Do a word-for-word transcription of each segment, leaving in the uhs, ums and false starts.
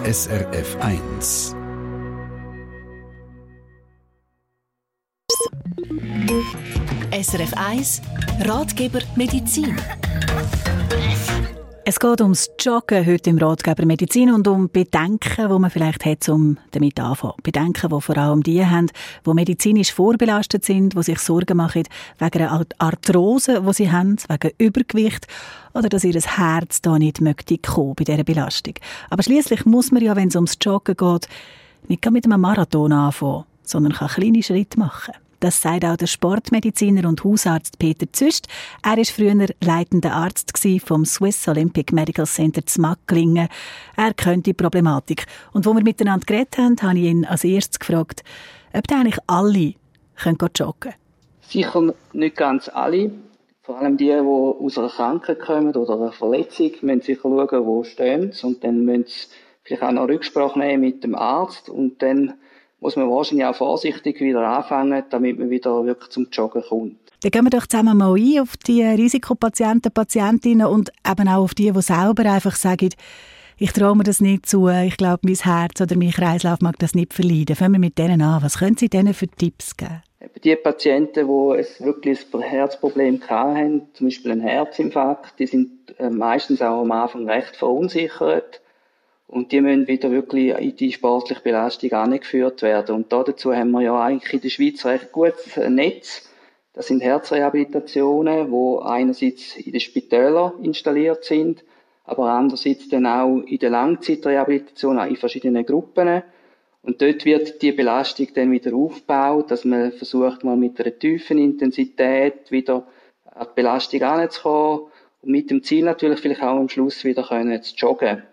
S R F eins. S R F eins Ratgeber Medizin. Es geht ums Joggen heute im Ratgeber Medizin und um Bedenken, die man vielleicht hat, um damit anzufangen. Bedenken, die vor allem die haben, die medizinisch vorbelastet sind, die sich Sorgen machen wegen einer Arthrose, die sie haben, wegen Übergewicht oder dass ihr Herz da nicht möchte kommen bei dieser Belastung. Aber schliesslich muss man ja, wenn es ums Joggen geht, nicht mit einem Marathon anfangen, sondern kann kleine Schritte machen. Das sagt auch der Sportmediziner und Hausarzt Peter Züst. Er war früher leitender Arzt vom Swiss Olympic Medical Center zu Macklingen. Er kennt die Problematik. Und als wir miteinander geredet haben, habe ich ihn als erstes gefragt, ob eigentlich alle können joggen können. Sicher nicht ganz alle. Vor allem die, die aus einer Krankheit kommen oder einer Verletzung, müssen sicher schauen, wo stehen sie. Und dann müssen sie vielleicht auch noch Rücksprache nehmen mit dem Arzt. Und dann muss man wahrscheinlich auch vorsichtig wieder anfangen, damit man wieder wirklich zum Joggen kommt. Dann gehen wir doch zusammen mal ein auf die Risikopatienten, Patientinnen und eben auch auf die, die selber einfach sagen, ich traue mir das nicht zu, ich glaube, mein Herz oder mein Kreislauf mag das nicht verleiden. Fangen wir mit denen an. Was können Sie denen für Tipps geben? Die Patienten, die ein wirklich ein Herzproblem hatten, zum Beispiel einen Herzinfarkt, die sind meistens auch am Anfang recht verunsichert. Und die müssen wieder wirklich in die sportliche Belastung angeführt werden. Und dazu haben wir ja eigentlich in der Schweiz recht gutes Netz. Das sind Herzrehabilitationen, die einerseits in den Spitälern installiert sind, aber andererseits dann auch in der Langzeitrehabilitation, auch in verschiedenen Gruppen. Und dort wird die Belastung dann wieder aufgebaut, dass man versucht, mal mit einer tiefen Intensität wieder an die Belastung heranzukommen und mit dem Ziel natürlich vielleicht auch am Schluss wieder können zu joggen.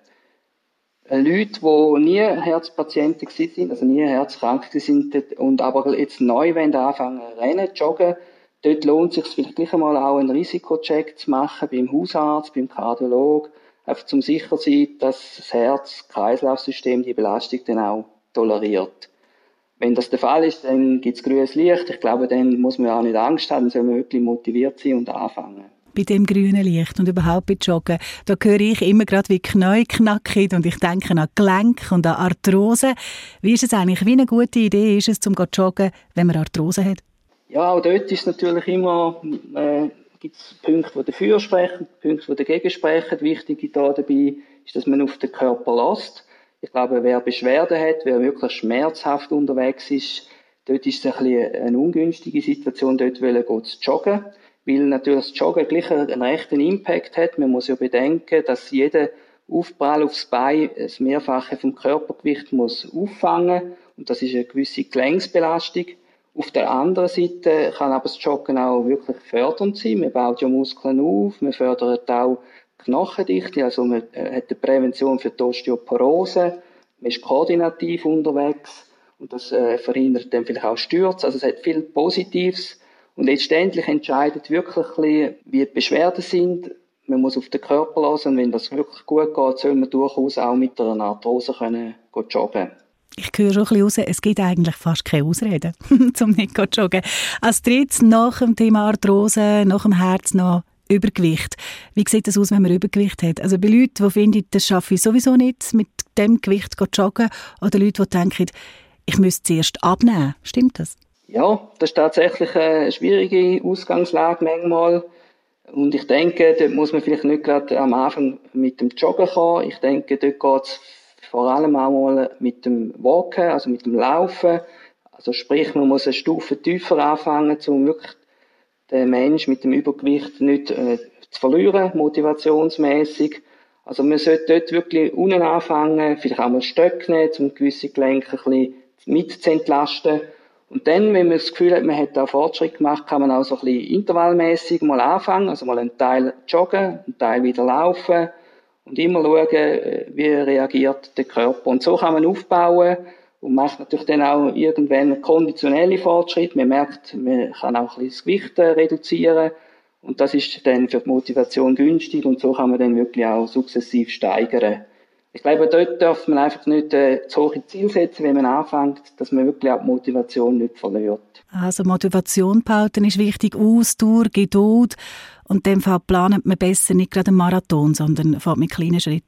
Leute, die nie Herzpatienten waren, also nie herzkrank sind und aber jetzt neu anfangen rennen, joggen, dort lohnt es sich vielleicht gleich einmal auch einen Risikocheck zu machen beim Hausarzt, beim Kardiolog, einfach zum sicher sein, dass das Herz-Kreislauf-System die Belastung dann auch toleriert. Wenn das der Fall ist, dann gibt es grünes Licht. Ich glaube, dann muss man auch nicht Angst haben, dann soll man wirklich motiviert sein und anfangen. Bei dem grünen Licht und überhaupt bei Joggen, da höre ich immer gerade wie Knie knackig und ich denke an Gelenk und an Arthrose. Wie ist es eigentlich, wie eine gute Idee ist es, zum zu joggen, wenn man Arthrose hat? Ja, auch dort ist natürlich immer, äh, gibt es Punkte, die dafür sprechen, Punkte, die dagegen sprechen. Wichtig da dabei ist, dass man auf den Körper lässt. Ich glaube, wer Beschwerden hat, wer wirklich schmerzhaft unterwegs ist, dort ist es ein bisschen eine ungünstige Situation, dort wollen gehen zu joggen. Weil natürlich das Joggen gleich einen rechten Impact hat. Man muss ja bedenken, dass jeder Aufprall aufs Bein das Mehrfache vom Körpergewicht muss auffangen. Und das ist eine gewisse Gelenksbelastung. Auf der anderen Seite kann aber das Joggen auch wirklich fördernd sein. Man baut ja Muskeln auf, man fördert auch Knochendichte, also man hat eine Prävention für die Osteoporose, man ist koordinativ unterwegs und das äh, verhindert dann vielleicht auch Stürze. Also es hat viel Positives. Und letztendlich entscheidet wirklich ein bisschen, wie die Beschwerden sind. Man muss auf den Körper hören und wenn das wirklich gut geht, soll man durchaus auch mit einer Arthrose können joggen. Ich höre schon ein bisschen raus, es gibt eigentlich fast keine Ausreden, um nicht zu joggen. Als drittes nach dem Thema Arthrose, nach dem Herz noch Übergewicht. Wie sieht das aus, wenn man Übergewicht hat? Also bei Leuten, die finden, das schaffe ich sowieso nicht, mit dem Gewicht zu joggen, oder Leute, die denken, ich müsste zuerst abnehmen. Stimmt das? Ja, das ist tatsächlich eine schwierige Ausgangslage manchmal. Und ich denke, dort muss man vielleicht nicht gerade am Anfang mit dem Joggen kommen. Ich denke, dort geht es vor allem auch mal mit dem Walken, also mit dem Laufen. Also sprich, man muss eine Stufe tiefer anfangen, um wirklich den Mensch mit dem Übergewicht nicht äh, zu verlieren, motivationsmäßig. Also man sollte dort wirklich unten anfangen, vielleicht auch mal Stöcke nehmen, um gewisse Gelenke ein bisschen mit zu entlasten. Und dann, wenn man das Gefühl hat, man hat da Fortschritt gemacht, kann man auch so ein bisschen intervallmäßig mal anfangen, also mal einen Teil joggen, einen Teil wieder laufen und immer schauen, wie reagiert der Körper. Und so kann man aufbauen und macht natürlich dann auch irgendwann einen konditionellen Fortschritt. Man merkt, man kann auch ein bisschen das Gewicht reduzieren und das ist dann für die Motivation günstig und so kann man dann wirklich auch sukzessiv steigern. Ich glaube, dort darf man einfach nicht äh, zu hohe Ziele setzen, wenn man anfängt, dass man wirklich auch die Motivation nicht verliert. Also Motivation behalten ist wichtig, Ausdauer, Geduld und in dem Fall plant man besser nicht gerade einen Marathon, sondern fängt mit kleinen Schritten an.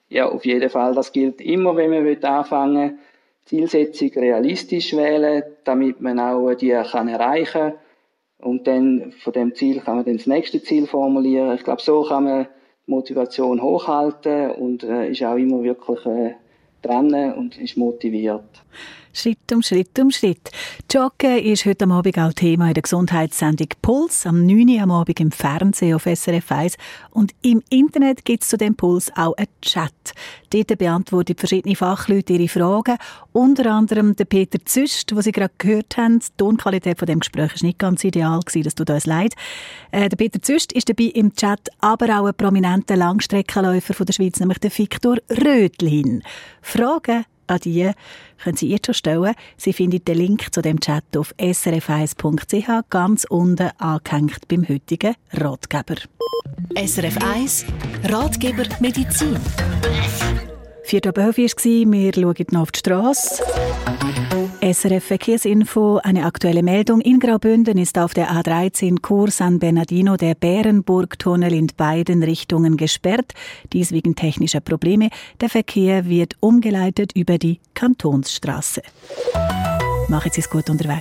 Ja, auf jeden Fall. Das gilt immer, wenn man anfangen will, Zielsetzung realistisch wählen, damit man auch die kann erreichen kann. Und dann von dem Ziel kann man dann das nächste Ziel formulieren. Ich glaube, so kann man die Motivation hochhalten und äh, ist auch immer wirklich äh, dran und ist motiviert. Schritt um Schritt um Schritt. Joggen ist heute am Abend auch Thema in der Gesundheitssendung Puls, am neun Uhr am Abend im Fernsehen auf S R F eins. Und im Internet gibt es zu dem Puls auch einen Chat. Dort beantworten verschiedene Fachleute ihre Fragen. Unter anderem der Peter Züst, den Sie gerade gehört haben. Die Tonqualität von dem Gespräch war nicht ganz ideal, das tut uns leid. Äh, der Peter Züst ist dabei im Chat, aber auch ein prominenter Langstreckenläufer von der Schweiz, nämlich der Viktor Rödlin. Fragen an die können Sie jetzt schon stellen. Sie finden den Link zu dem Chat auf s r f eins punkt c h, ganz unten angehängt beim heutigen Ratgeber. S R F eins Ratgeber Medizin. Viert ab elf war es. Wir schauen noch auf die Strasse. S R F Verkehrsinfo, eine aktuelle Meldung. In Graubünden ist auf der A dreizehn Chur San Bernardino der Bärenburg-Tunnel in beiden Richtungen gesperrt. Dies wegen technischer Probleme. Der Verkehr wird umgeleitet über die Kantonsstraße. Machen Sie es gut unterwegs.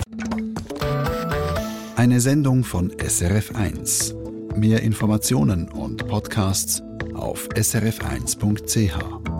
Eine Sendung von S R F eins. Mehr Informationen und Podcasts auf s r f eins punkt c h.